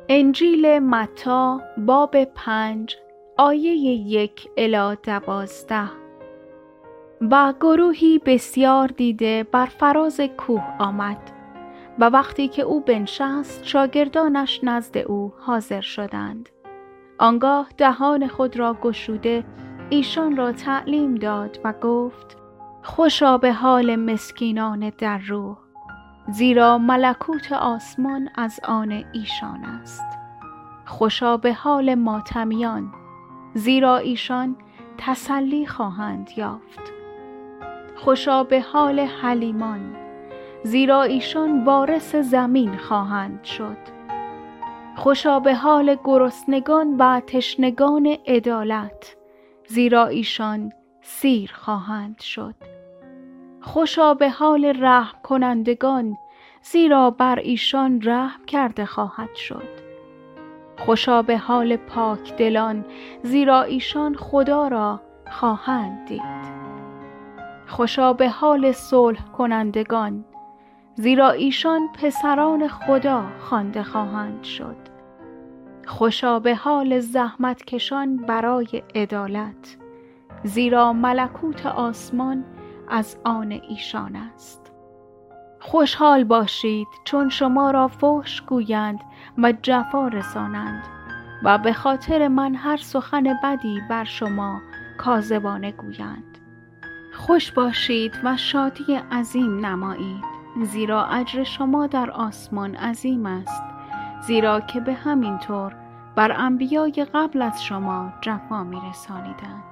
انجیل متی باب 5 آیه 1 الی 12. و گروهی بسیار دیده بر فراز کوه آمد و وقتی که او بنشست شاگردانش نزد او حاضر شدند. آنگاه دهان خود را گشوده ایشان را تعلیم داد و گفت: خوشا به حال مسکینان در روح، زیرا ملکوت آسمان از آن ایشان است. خوشا به حال ماتمیان، زیرا ایشان تسلی خواهند یافت. خوشا به حال حلیمان، زیرا ایشان وارث زمین خواهند شد. خوشا به حال گرسنگان و تشنگان عدالت، زیرا ایشان سیر خواهند شد. خوشا به حال رحم کنندگان، زیرا بر ایشان رحم کرده خواهد شد. خوشا به حال پاک دلان، زیرا ایشان خدا را خواهند دید. خوشا به حال صلح کنندگان، زیرا ایشان پسران خدا خوانده خواهند شد. خوشا به حال زحمت کشان برای عدالت، زیرا ملکوت آسمان از آن ایشان است. خوشحال باشید چون شما را فحش گویند و جفا رسانند و به خاطر من هر سخن بدی بر شما کاذبانه گویند. خوش باشید و شادی عظیم نمایید، زیرا اجر شما در آسمان عظیم است، زیرا که به همین طور بر انبیای قبل از شما جفا می‌رسانیدند.